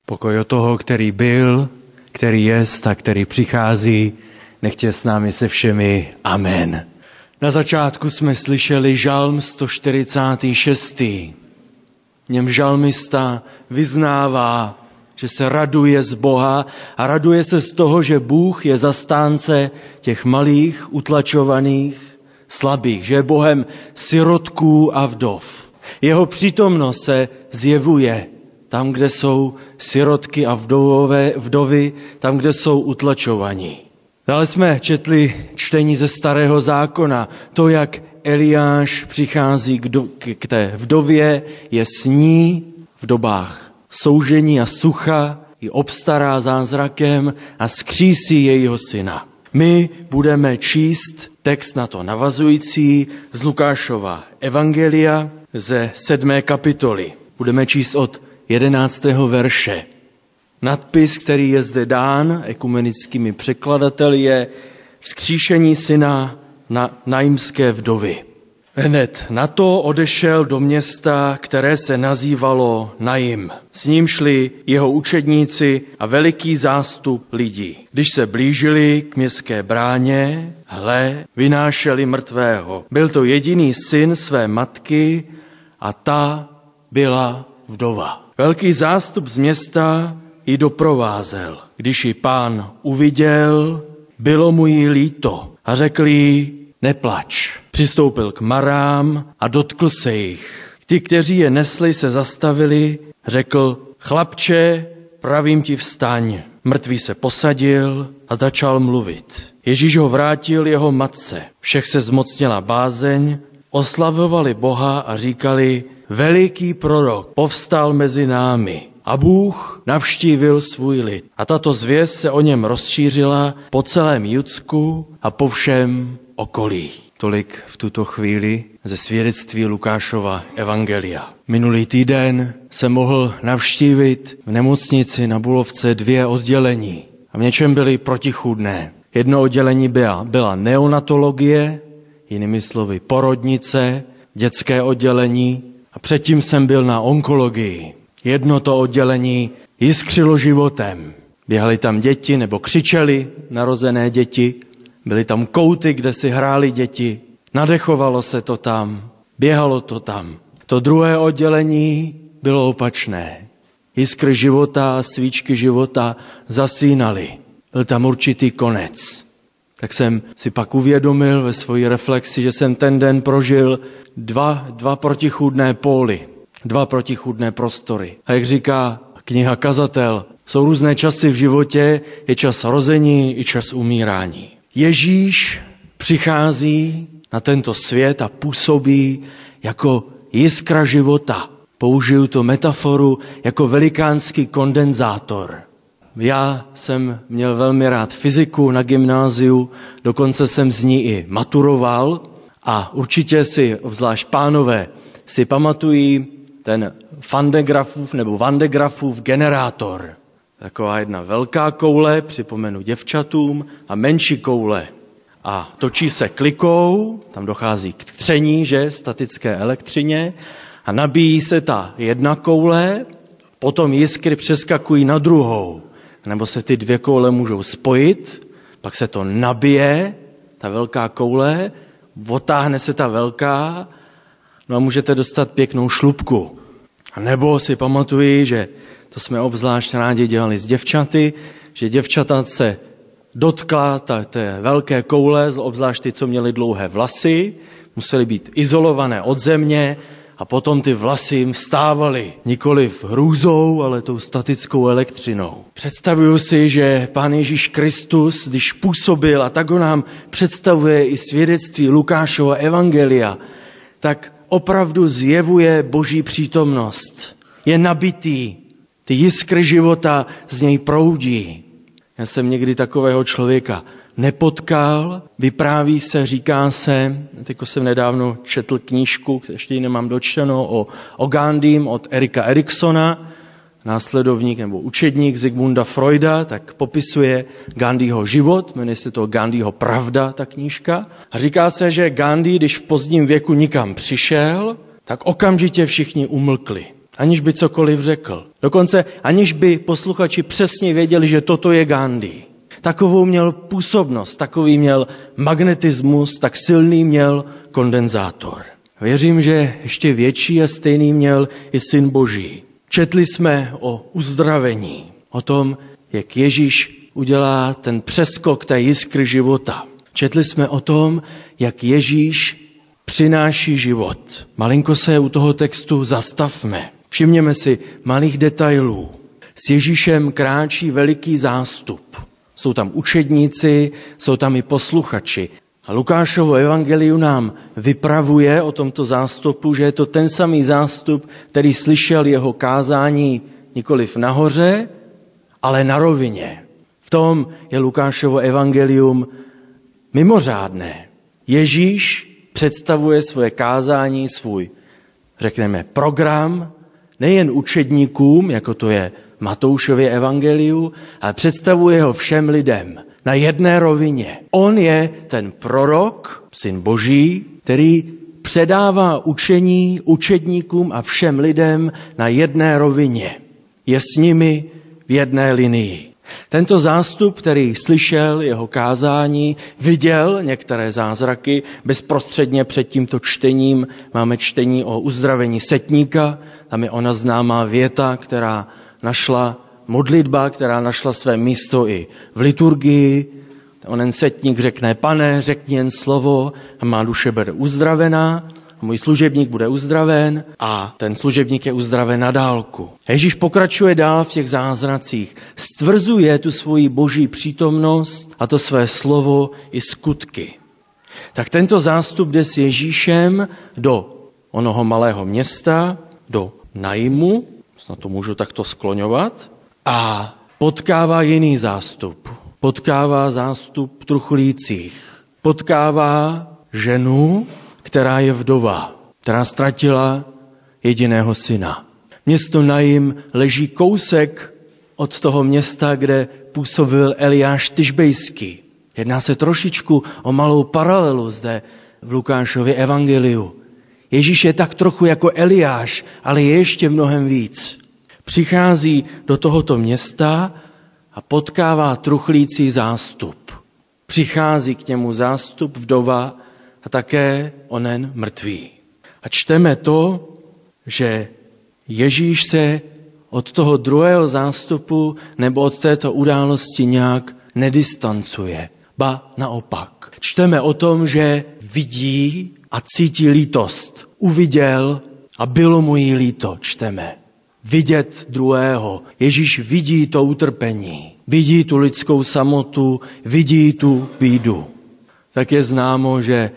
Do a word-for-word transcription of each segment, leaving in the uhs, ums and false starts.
Pokoj od toho, který byl, který jest a který přichází, nechť s námi se všemi. Amen. Na začátku jsme slyšeli žalm sto čtyřicátý šestý. V něm žalmista vyznává, že se raduje z Boha a raduje se z toho, že Bůh je zastánce těch malých, utlačovaných, slabých, že je Bohem sirotků a vdov. Jeho přítomnost se zjevuje tam, kde jsou sirotky a vdovové, vdovy, tam, kde jsou utlačovaní. Dále jsme četli čtení ze Starého zákona, to, jak Eliáš přichází k, do, k té vdově, je s ní v dobách soužení a sucha, ji obstará zázrakem a skřísí jejího syna. My budeme číst text na to navazující z Lukášova evangelia ze sedmé kapitoly. Budeme číst od jedenáctého verše. Nadpis, který je zde dán ekumenickými překladateli, je Vzkříšení syna na naimské vdovy. Hned na to odešel do města, které se nazývalo Naim. S ním šli jeho učedníci a veliký zástup lidí. Když se blížili k městské bráně, hle, vynášeli mrtvého. Byl to jediný syn své matky a ta byla vdova. Velký zástup z města ji doprovázel. Když ji pán uviděl, bylo mu jí líto a řekl jí, neplač. Přistoupil k marám a dotkl se jich. Ti, kteří je nesli, se zastavili, řekl, chlapče, pravím ti vstaň. Mrtvý se posadil a začal mluvit. Ježíš ho vrátil jeho matce. Všech se zmocnila bázeň, oslavovali Boha a říkali, veliký prorok povstal mezi námi a Bůh navštívil svůj lid. A tato zvěst se o něm rozšířila po celém Judsku a po všem okolí. Tolik v tuto chvíli ze svědectví Lukášova evangelia. Minulý týden jsem mohl navštívit v nemocnici na Bulovce dvě oddělení a v něčem byly protichůdné. Jedno oddělení byla, byla neonatologie, jinými slovy porodnice, dětské oddělení a předtím jsem byl na onkologii. Jedno to oddělení jiskřilo životem. Běhali tam děti nebo křičeli narozené děti. Byly tam kouty, kde si hráli děti. Nadechovalo se to tam. Běhalo to tam. To druhé oddělení bylo opačné. Jiskry života a svíčky života zasínaly. Byl tam určitý konec. Tak jsem si pak uvědomil ve své reflexi, že jsem ten den prožil dva, dva protichůdné póly. Dva protichůdné prostory. A jak říká kniha Kazatel, jsou různé časy v životě, je čas rození i čas umírání. Ježíš přichází na tento svět a působí jako jiskra života. Použiju to metaforu jako velikánský kondenzátor. Já jsem měl velmi rád fyziku na gymnáziu, dokonce jsem z ní i maturoval a určitě si, obzvlášť pánové, si pamatují ten Vandegraffův nebo Vandegraffův generátor. Taková jedna velká koule, připomenu děvčatům, a menší koule. A točí se klikou, tam dochází k tření, že, statické elektřině, a nabíjí se ta jedna koule, potom jiskry přeskakují na druhou. Nebo se ty dvě koule můžou spojit, pak se to nabije, ta velká koule, otáhne se ta velká, no a můžete dostat pěknou šlupku. A nebo si pamatuji, že to jsme obzvlášť rádi dělali s děvčaty, že děvčata se dotkla ta, té velké koule, obzvlášť ty, co měly dlouhé vlasy, musely být izolované od země a potom ty vlasy jim vstávaly nikoliv hrůzou, ale tou statickou elektřinou. Představuju si, že Pán Ježíš Kristus, když působil, a tak ho nám představuje i svědectví Lukášova evangelia, tak opravdu zjevuje Boží přítomnost. Je nabitý, ty jiskry života z něj proudí. Já jsem někdy takového člověka nepotkal, vypráví se, říká se, teďko jsem nedávno četl knížku, ještě ji nemám dočtenou, o, o Gandhim od Erika Eriksona, následovník nebo učedník Zigmunda Freuda, tak popisuje Gandhiho život, jmenuje se to Gandhiho pravda, ta knížka. A říká se, že Gandhi, když v pozdním věku nikam přišel, tak okamžitě všichni umlkli. aniž by cokoliv řekl. Dokonce aniž by posluchači přesně věděli, že toto je Gandhi. Takovou měl působnost, takový měl magnetismus, tak silný měl kondenzátor. Věřím, že ještě větší a stejný měl i Syn Boží. Četli jsme o uzdravení, o tom, jak Ježíš udělá ten přeskok té jiskry života. Četli jsme o tom, jak Ježíš přináší život. Malinko se u toho textu zastavme. Všimněme si malých detailů. S Ježíšem kráčí veliký zástup. Jsou tam učedníci, jsou tam i posluchači. A Lukášovo evangelium nám vypravuje o tomto zástupu, že je to ten samý zástup, který slyšel jeho kázání nikoliv nahoře, ale na rovině. V tom je Lukášovo evangelium mimořádné. Ježíš představuje svoje kázání, svůj, řekneme, program, nejen učedníkům, jako to je Matoušově evangeliu, ale představuje ho všem lidem na jedné rovině. On je ten prorok, Syn Boží, který předává učení učedníkům a všem lidem na jedné rovině. Je s nimi v jedné linii. Tento zástup, který slyšel jeho kázání, viděl některé zázraky. Bezprostředně před tímto čtením máme čtení o uzdravení setníka. Tam je ona známá věta, která našla modlitba, která našla své místo i v liturgii. Onen setník řekne: Pane, řekni jen slovo a má duše bude uzdravená. A můj služebník bude uzdraven a ten služebník je uzdraven na dálku. Ježíš pokračuje dál v těch zázracích. Stvrzuje tu svoji boží přítomnost a to své slovo i skutky. Tak tento zástup jde s Ježíšem do onoho malého města, do Naimu, snad to můžu takto skloňovat, a potkává jiný zástup. Potkává zástup truchlících. Potkává ženu, která je vdova, která ztratila jediného syna. Město Naim leží kousek od toho města, kde působil Eliáš Tišbejský. Jedná se trošičku o malou paralelu zde v Lukášově evangeliu. Ježíš je tak trochu jako Eliáš, ale je ještě mnohem víc. Přichází do tohoto města a potkává truchlící zástup. Přichází k němu zástup vdova a také onen mrtvý. A čteme to, že Ježíš se od toho druhého zástupu nebo od této události nějak nedistancuje, ba naopak. Čteme o tom, že vidí a cítí lítost. Uviděl a bylo mu jí líto, čteme. Vidět druhého. Ježíš vidí to utrpení, vidí tu lidskou samotu, vidí tu bídu. Tak je známo, že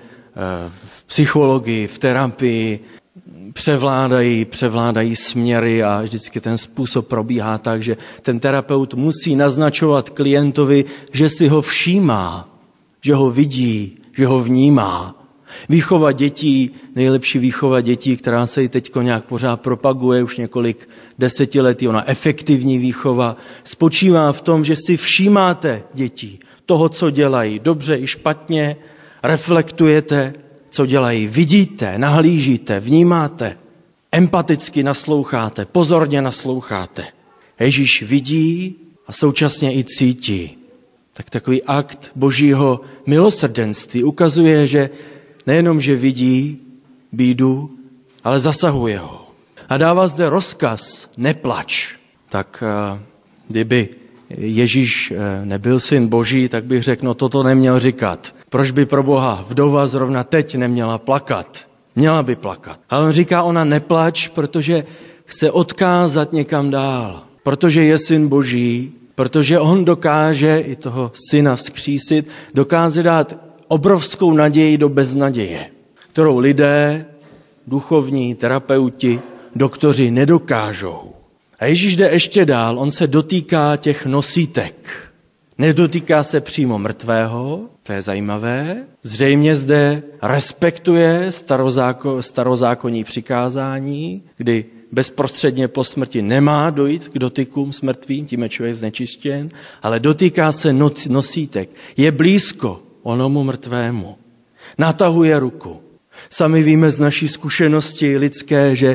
v psychologii, v terapii převládají, převládají směry a vždycky ten způsob probíhá tak, že ten terapeut musí naznačovat klientovi, že si ho všímá, že ho vidí, že ho vnímá. Výchova dětí, nejlepší výchova dětí, která se i teďko nějak pořád propaguje už několik desetiletí, ona efektivní výchova, spočívá v tom, že si všímáte dětí, toho, co dělají, dobře i špatně, reflektujete, co dělají, vidíte, nahlížíte, vnímáte, empaticky nasloucháte, pozorně nasloucháte. Ježíš vidí a současně i cítí. Tak takový akt božího milosrdenství ukazuje, že nejenom, že vidí bídu, ale zasahuje ho. A dává zde rozkaz, neplač. Tak kdyby Ježíš nebyl syn Boží, tak bych řekl, no toto neměl říkat. Proč by pro Boha vdova zrovna teď neměla plakat? Měla by plakat. Ale on říká, ona neplač, protože chce odkázat někam dál. Protože je syn Boží, protože on dokáže i toho syna vzkřísit, dokáže dát obrovskou naději do beznaděje, kterou lidé, duchovní, terapeuti, doktoři nedokážou. A Ježíš jde ještě dál, on se dotýká těch nosítek. Nedotýká se přímo mrtvého, to je zajímavé. Zřejmě zde respektuje starozáko, starozákonní přikázání, kdy bezprostředně po smrti nemá dojít k dotykům s mrtvým, tím je člověk znečištěn, ale dotýká se nosítek. Je blízko onomu mrtvému. Natahuje ruku. Sami víme z naší zkušenosti lidské, že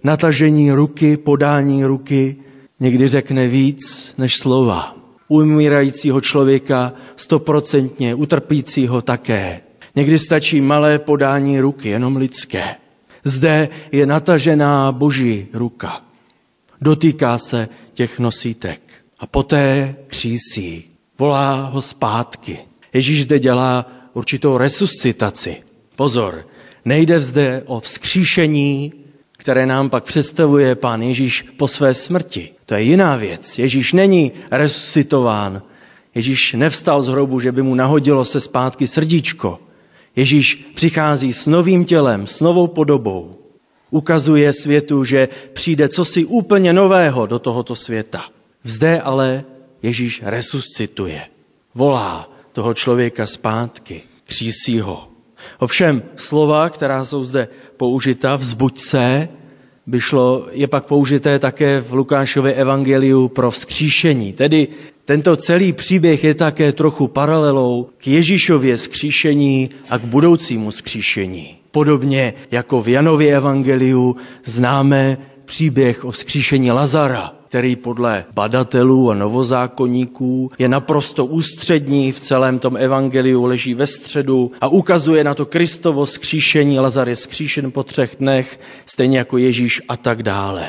natažení ruky, podání ruky někdy řekne víc než slova. U umírajícího člověka stoprocentně, u trpícího také. Někdy stačí malé podání ruky, jenom lidské. Zde je natažená Boží ruka. Dotýká se těch nosítek a poté křísí. Volá ho zpátky. Ježíš zde dělá určitou resuscitaci. Pozor, nejde zde o vzkříšení, které nám pak představuje Pán Ježíš po své smrti. To je jiná věc. Ježíš není resuscitován. Ježíš nevstal z hrobu, že by mu nahodilo se zpátky srdíčko. Ježíš přichází s novým tělem, s novou podobou. Ukazuje světu, že přijde cosi úplně nového do tohoto světa. Zde ale Ježíš resuscituje. Volá toho člověka zpátky, křísí ho. Ovšem slova, která jsou zde použita, vzbuď se, by šlo, je pak použité také v Lukášově evangeliu pro vzkříšení. Tedy tento celý příběh je také trochu paralelou k Ježíšově vzkříšení a k budoucímu vzkříšení. Podobně jako v Janově evangeliu známe příběh o vzkříšení Lazara, který podle badatelů a novozákonníků je naprosto ústřední v celém tom evangeliu, leží ve středu a ukazuje na to Kristovo vzkříšení. Lazar je vzkříšen po třech dnech, stejně jako Ježíš a tak dále.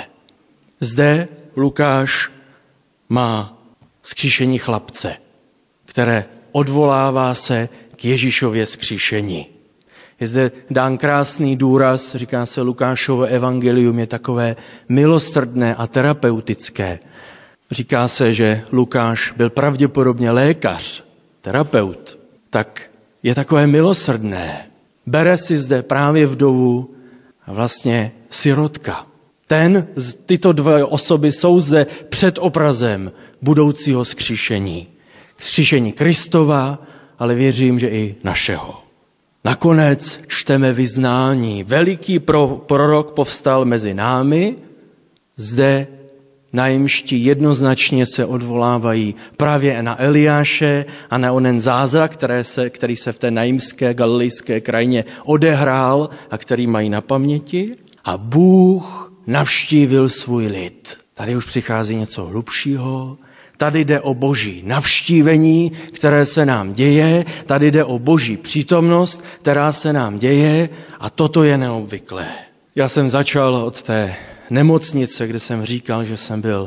Zde Lukáš má vzkříšení chlapce, které odvolává se k Ježíšově vzkříšení. Je zde dán krásný důraz, říká se Lukášovo evangelium, je takové milosrdné a terapeutické. Říká se, že Lukáš byl pravděpodobně lékař, terapeut, tak je takové milosrdné. Bere si zde právě vdovu a vlastně sirotka. Ten, tyto dvě osoby jsou zde před obrazem budoucího vzkříšení. Vzkříšení Kristova, ale věřím, že i našeho. Nakonec čteme vyznání. Veliký prorok povstal mezi námi. Zde najímští jednoznačně se odvolávají právě na Eliáše a na onen zázrak, které se, který se v té najímské galilejské krajině odehrál a který mají na paměti. A Bůh navštívil svůj lid. Tady už přichází něco hlubšího. Tady jde o Boží navštívení, které se nám děje. Tady jde o Boží přítomnost, která se nám děje. A toto je neobvyklé. Já jsem začal od té nemocnice, kde jsem říkal, že jsem byl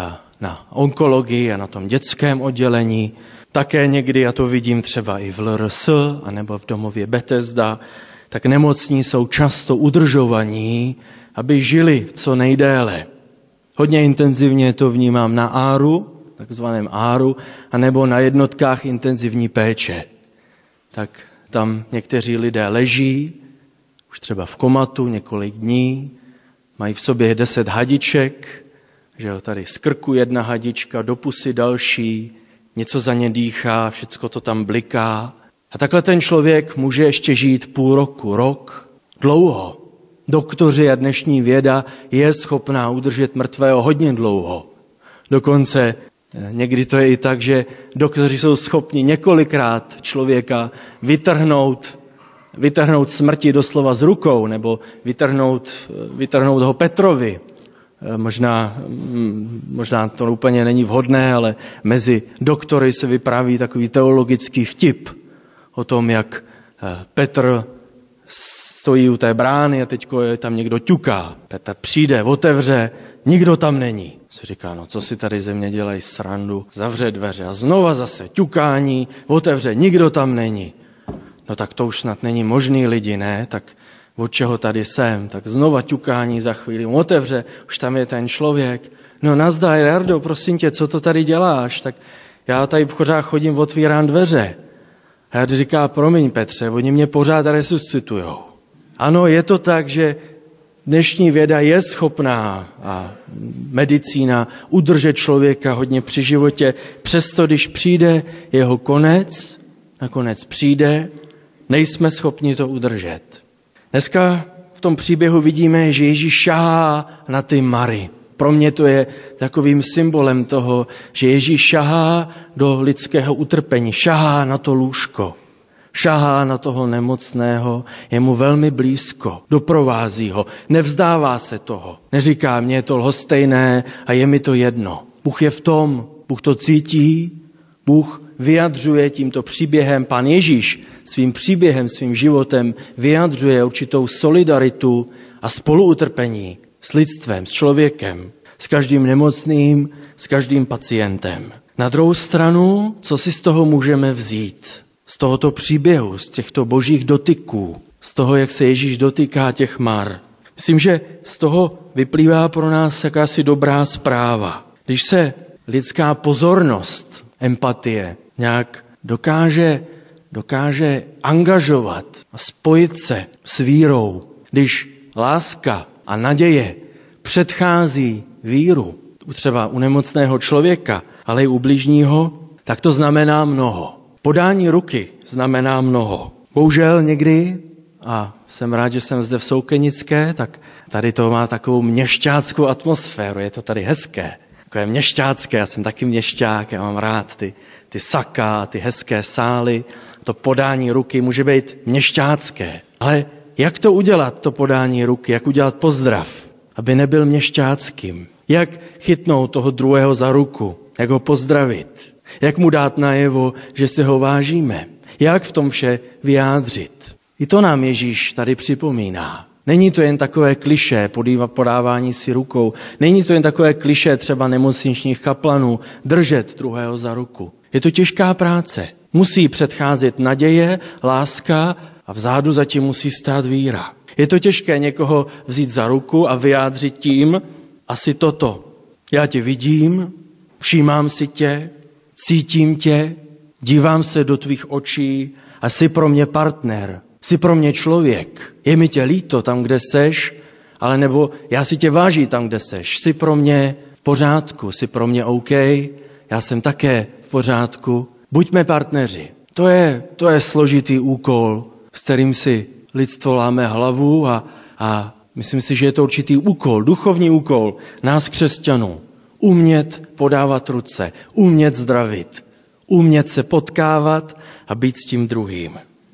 na onkologii a na tom dětském oddělení. Také někdy, já to vidím třeba i v L R S, anebo v domově Bethesda, tak nemocní jsou často udržovaní, aby žili co nejdéle. Hodně intenzivně to vnímám na áru, takzvaném áru, anebo na jednotkách intenzivní péče. Tak tam někteří lidé leží, už třeba v komatu několik dní, mají v sobě deset hadiček, že jo, tady z krku jedna hadička, do pusy další, něco za ně dýchá, všecko to tam bliká. A takhle ten člověk může ještě žít půl roku, rok, dlouho. Doktoři a dnešní věda je schopná udržet mrtvého hodně dlouho. Dokonce někdy to je i tak, že doktoři jsou schopni několikrát člověka vytrhnout, vytrhnout smrti doslova z rukou, nebo vytrhnout, vytrhnout ho Petrovi. Možná, možná to úplně není vhodné, ale mezi doktory se vypráví takový teologický vtip o tom, jak Petr stojí u té brány a teďko je tam někdo ťuká. Petr přijde, otevře, nikdo tam není. Se říká, no co si tady ze mě dělají srandu, zavře dveře a znova zase ťukání, otevře, nikdo tam není. No tak to už snad není možný lidi, ne? Tak od čeho tady jsem? Tak znova ťukání za chvíli, otevře, už tam je ten člověk. No nazdar, Jardo, prosím tě, co to tady děláš? Tak já tady pořád chodím, otvírám dveře. A já říká, promiň Petře, oni mě pořád resuscitujou. Ano, je to tak, že dnešní věda je schopná a medicína udržet člověka hodně při životě. Přesto, když přijde jeho konec, nakonec přijde, nejsme schopni to udržet. Dneska v tom příběhu vidíme, že Ježíš šahá na ty Mary. Pro mě to je takovým symbolem toho, že Ježíš šahá do lidského utrpení, šahá na to lůžko. šahá na toho nemocného, je mu velmi blízko, doprovází ho, nevzdává se toho. Neříká, mně je to lhostejné a je mi to jedno. Bůh je v tom, Bůh to cítí, Bůh vyjadřuje tímto příběhem, Pán Ježíš svým příběhem, svým životem vyjadřuje určitou solidaritu a spoluutrpení s lidstvem, s člověkem, s každým nemocným, s každým pacientem. Na druhou stranu, co si z toho můžeme vzít? Z tohoto příběhu, z těchto božích dotyků, z toho, jak se Ježíš dotýká těch mar. Myslím, že z toho vyplývá pro nás jakási dobrá zpráva. Když se lidská pozornost, empatie nějak dokáže, dokáže angažovat a spojit se s vírou, když láska a naděje předchází víru, třeba u nemocného člověka, ale i u bližního, tak to znamená mnoho. Podání ruky znamená mnoho. Bohužel někdy, a jsem rád, že jsem zde v Soukenické, tak tady to má takovou měšťáckou atmosféru, je to tady hezké. Takové měšťácké, já jsem taky měšťák, já mám rád ty, ty saka, ty hezké sály, to podání ruky může být měšťácké. Ale jak to udělat, to podání ruky, jak udělat pozdrav, aby nebyl měšťáckým? Jak chytnout toho druhého za ruku, jak ho pozdravit? Jak mu dát najevo, že se ho vážíme? Jak v tom vše vyjádřit? I to nám Ježíš tady připomíná. Není to jen takové klišé podávání si rukou. Není to jen takové klišé třeba nemocničních kaplanů držet druhého za ruku. Je to těžká práce. Musí předcházet naděje, láska a vzadu zatím musí stát víra. Je to těžké někoho vzít za ruku a vyjádřit tím asi toto. Já tě vidím, všímám si tě, cítím tě, dívám se do tvých očí a jsi pro mě partner, jsi pro mě člověk. Je mi tě líto tam, kde seš, ale nebo já si tě váží tam, kde seš. Jsi pro mě v pořádku, jsi pro mě OK, já jsem také v pořádku. Buďme partneři. To je, to je složitý úkol, s kterým si lidstvo láme hlavu a, a myslím si, že je to určitý úkol, duchovní úkol nás křesťanů. Umět podávat ruce, umět zdravit, umět se potkávat a být s tím druhým.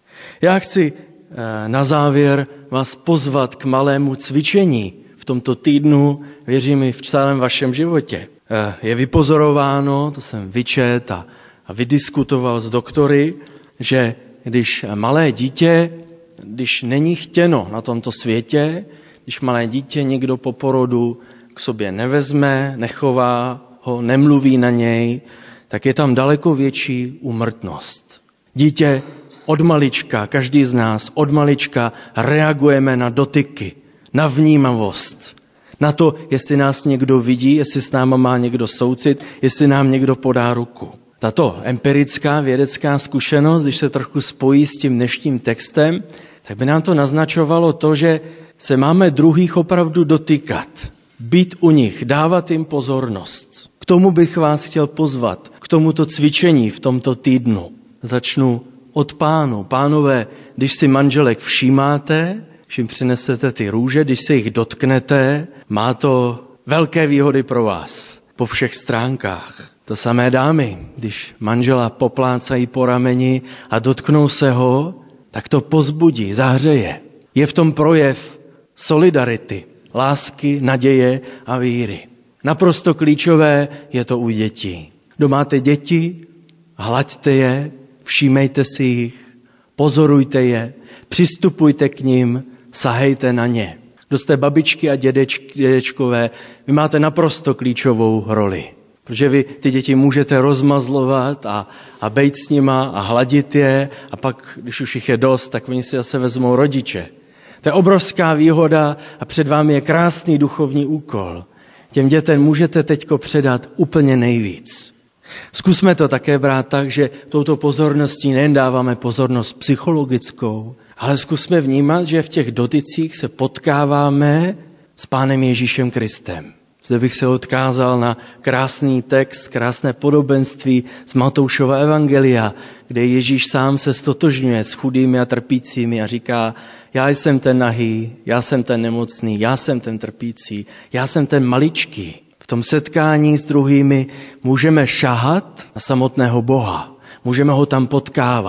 Já chci na závěr vás pozvat k malému cvičení v tomto týdnu, věřím i v celém vašem životě. Je vypozorováno, to jsem vyčet a, a vydiskutoval s doktory, že když malé dítě, když není chtěno na tomto světě, když malé dítě někdo po porodu k sobě nevezme, nechová ho, nemluví na něj, tak je tam daleko větší úmrtnost. Dítě od malička, každý z nás od malička reagujeme na dotyky, na vnímavost, na to, jestli nás někdo vidí, jestli s náma má někdo soucit, jestli nám někdo podá ruku. Tato empirická vědecká zkušenost, když se trochu spojí s tím dnešním textem, tak by nám to naznačovalo to, že se máme druhých opravdu dotýkat, být u nich, dávat jim pozornost. K tomu bych vás chtěl pozvat, k tomuto cvičení v tomto týdnu. Začnu od pánu. Pánové, když si manželek všímáte, když jim přinesete ty růže, když se jich dotknete, má to velké výhody pro vás po všech stránkách. To samé dámy, když manžela poplácají po rameni a dotknou se ho, tak to pozbudí, zahřeje. Je v tom projev solidarity, lásky, naděje a víry. Naprosto klíčové je to u dětí. Kdo máte děti, hlaďte je, všímejte si jich, pozorujte je, přistupujte k nim, sahejte na ně. Kdo jste babičky a dědečky, dědečkové, vy máte naprosto klíčovou roli. Protože vy ty děti můžete rozmazlovat a, a bejt s nima a hladit je a pak, když už jich je dost, tak oni si zase vezmou rodiče. To je obrovská výhoda a před vámi je krásný duchovní úkol. Těm dětem můžete teďko předat úplně nejvíc. Zkusme to také brát tak, že touto pozorností nejen dáváme pozornost psychologickou, ale zkusme vnímat, že v těch dotycích se potkáváme s Pánem Ježíšem Kristem. Zde bych se odkázal na krásný text, krásné podobenství z Matoušova evangelia, kde Ježíš sám se stotožňuje s chudými a trpícími a říká, já jsem ten nahý, já jsem ten nemocný, já jsem ten trpící, já jsem ten maličký. V tom setkání s druhými můžeme šahat na samotného Boha, můžeme ho tam potkávat.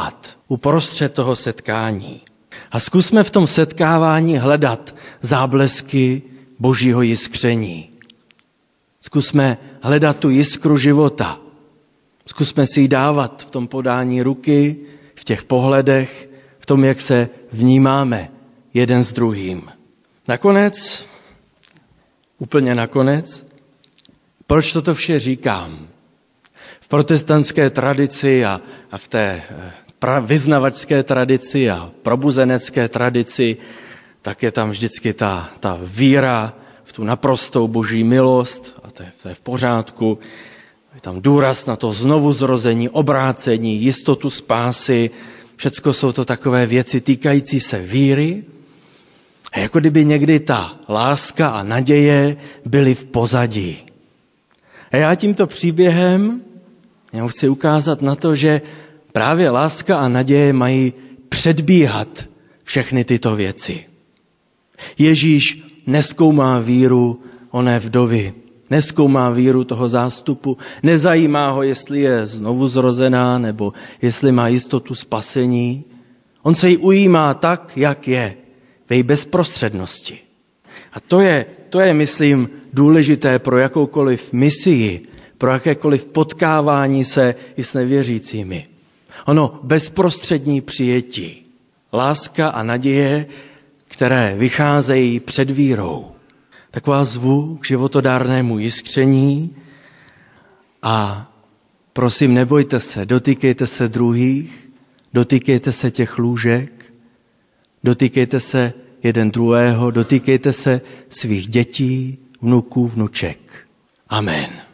uprostřed toho setkání. A zkusme v tom setkávání hledat záblesky Božího jiskření. Zkusme hledat tu jiskru života. Zkusme si ji dávat v tom podání ruky, v těch pohledech, v tom, jak se vnímáme jeden s druhým. Nakonec, úplně nakonec, proč toto vše říkám? V protestantské tradici a, a v té pra, vyznavačské tradici a probuzenecké tradici, tak je tam vždycky ta, ta víra v tu naprostou Boží milost, a to je, to je v pořádku. Je tam důraz na to znovuzrození, obrácení, jistotu spásy. Všecko jsou to takové věci týkající se víry. A jako kdyby někdy ta láska a naděje byly v pozadí. A já tímto příběhem já chci ukázat na to, že právě láska a naděje mají předbíhat všechny tyto věci. Ježíš nezkoumá víru oné vdovy, nezkoumá víru toho zástupu, nezajímá ho, jestli je znovu zrozená nebo jestli má jistotu spasení. On se jí ujímá tak, jak je, v její bezprostřednosti. A to je, to je, myslím, důležité pro jakoukoliv misii, pro jakékoliv potkávání se i s nevěřícími. Ono bezprostřední přijetí, láska a naděje, které vycházejí před vírou. Tak vás zvu k životodárnému jiskření a prosím, nebojte se, dotýkejte se druhých, dotýkejte se těch lůžek, dotýkejte se jeden druhého, dotýkejte se svých dětí, vnuků, vnuček. Amen.